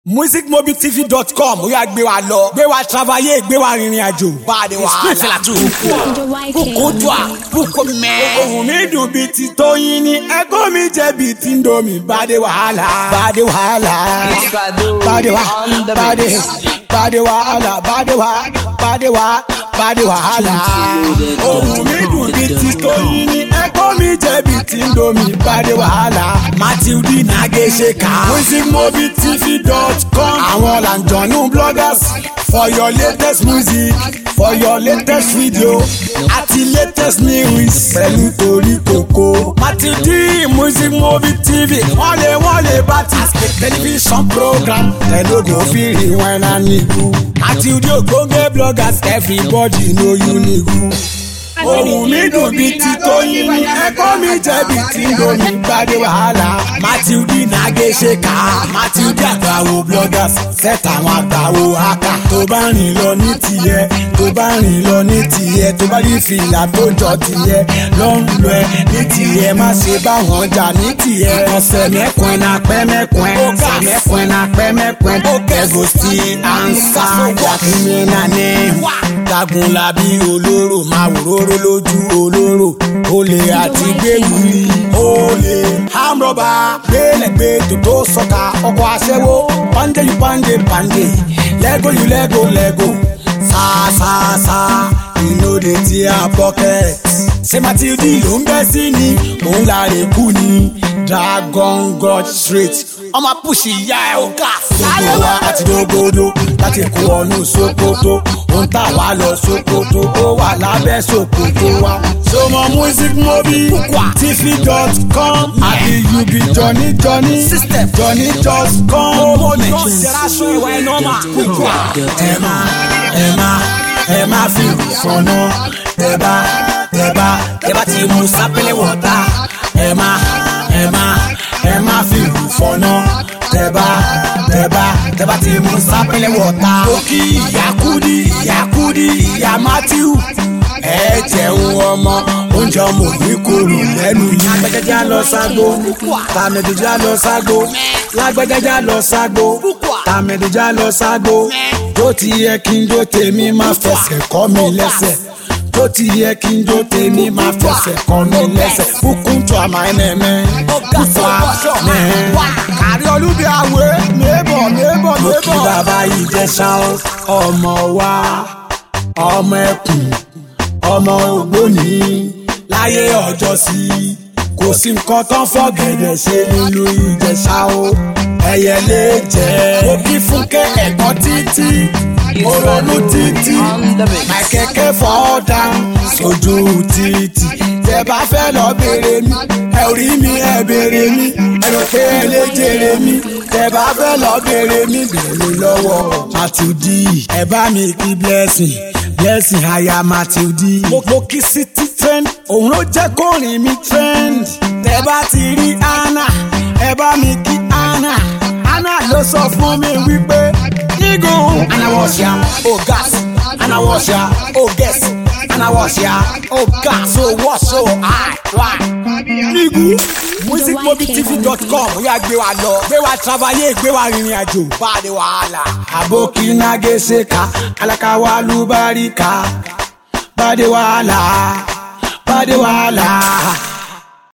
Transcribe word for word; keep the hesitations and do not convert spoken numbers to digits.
music mobi t v dot com ó yá gbé wa lọ gbé wa travailler gbé wa rìnrìn àjò báde wàhálà fẹ́ la tún kókó tó a kókó mẹ́. ohun mi dùn bíi ti tóyin ní ẹ̀kọ́ mi jẹ́ bíi ti ń domi báde wàhálà báde wàhálà báde wà báde báde wàhálà báde wà báde wà báde wàhálà. ohun mi dùn bíi ti tóyin ní ẹ̀kọ́ mi jẹ́ bíi ti ń domi báde wàhálà. Matildi Nagesheka music mobi t v dot com àwọn làǹjọ̀nù bloggers for your latest music for your latest video àti latest news pẹ̀lú torí kòkó. Matildi music mobi t v wọ́n lè wọ́n lè bá ti television program tẹ̀lógún fìrí wọn náà nìkú. Matildi ògbóǹgé bloggers everybody know you nìkú. ohun mi dùn bíi ti tóyin ní ẹ̀kọ́ mi jẹ́ bíi ti ń domi gbádé wàhálà. Matildi Nagesheka Matildi àgbàwo bloggers sẹ́tà àwọn àgbàwo haka. tó bá rìn lọ ní tiẹ̀ tó bá rìn lọ ní tiẹ̀ tó bá rí fìlà tó jọ tiẹ̀ ló ń lọ ẹ ní tiẹ̀ má ṣe bá wọn jà ní tiẹ̀. ọ̀sẹ̀ mẹ́kùn na pẹ́ mẹ́kùn ọ̀sẹ̀ mẹ́kùn na pẹ́ mẹ́kùn ẹ̀gò sí ansa jàkúnyẹ́ náà ní. dagun labi olóró máa wòróró lójú olóró olè àti gbéwìrì olè hamrọ̀bà gbélẹ̀gbé tòtó sọ́ka ọkọ̀ aṣẹ́wó pàǹdé yìí pàǹdé pàǹdé lẹ́gò yìí lẹ́gò lẹ́gò sáásáásá inú de ti a pocket. ṣé Matildi ló ń bẹ́ sí ni òun láre kú ni Dragon God straight ọmọ push ìyá ẹ̀ ò ká. gbogbo wa àti dógódó láti kó ọ̀nù Sókótó òun tà wá lọ Sókótó ó wà lábẹ́ Sókótó wa. Somo music mobi t v dot com àbí you be Johnny Johnny system Johnny just come. owó ní ìṣẹ́ráṣọ ìwà ẹ̀ nọ́mà. ẹ má ẹ má ẹ má fi fọ̀nà tẹ̀bá tẹ̀bá tẹ̀bá tí mo sápẹ́lẹ̀ wọ̀ta. ẹ má ẹ má ẹ má fi fọ̀nà tẹ̀bá tẹ̀bá tẹ̀bá tí mo sápẹ́lẹ̀ wọ̀ta. ó kí ìyá Kúdí ìyá Kúdí ìyá Matthew ẹ jẹun ọmọ oúnjẹ ọmọ òní kúrò lẹ́nu yìí. lágbẹ́jẹ́jẹ́ lọ ságbo tàmẹ̀dùjá lọ ságbo lágbẹ́jẹ́jẹ́ lọ ságbo tàmẹ̀dùjá lọ ságbo. tó ti yẹ kí n jó tèmi máa fẹsẹ̀ kọ́ mi lẹ́sẹ̀ tó ti yẹ kí n jó tèmi máa fẹsẹ̀ kọ́ mi lẹ́sẹ̀. kúkún tó àmà ẹnẹ̀mẹ́ kúfà mẹ́ẹ̀. kárí olúbi àwẹ̀ mẹ́bọ̀ mẹ́bọ̀ mẹ́bọ̀. mo kí bàbá Ìjẹ̀ṣà ọmọ wa ọmọ ẹkùn ọmọ ògbóni láyé ọjọ́ sí kò sí nǹkan tán fọ́gẹ̀dẹ̀ ṣe nínú Ìjẹ̀ṣà o ẹyẹ lè jẹ́. ó kí Fúnkẹ́ ẹ̀gbọ́n títí mo ronú títí my kẹ̀kẹ́ fall down sójú títì. tẹ bá fẹ́ lọ béèrè mi ẹ ò rí mi ẹ béèrè mi ẹ rò pé ẹ lè jèrè mi. tẹ bá fẹ́ lọ béèrè mi béèrè lọ́wọ́ Matildi. ẹ bá mi kí blessing blessing aya Matildi. mo mo kí city trend òun ló jẹ́ kó rìn mí trend. tẹ bá ti rí Anna ẹ bá mi kí Anna. Anna ló sọ fún mi wípé nígùn Anna wash ya oh gas Anna wash ya oh guess Anna wash ya oh gas oh wash oh high why. nígùn music mobi t v dot com ó yá gbé wa lọ gbé wa travailler gbé wa rìnrìn àjò báde wàhálà. Aboki Nagesheka alakawa lubarika báde wàhálà báde wàhálà.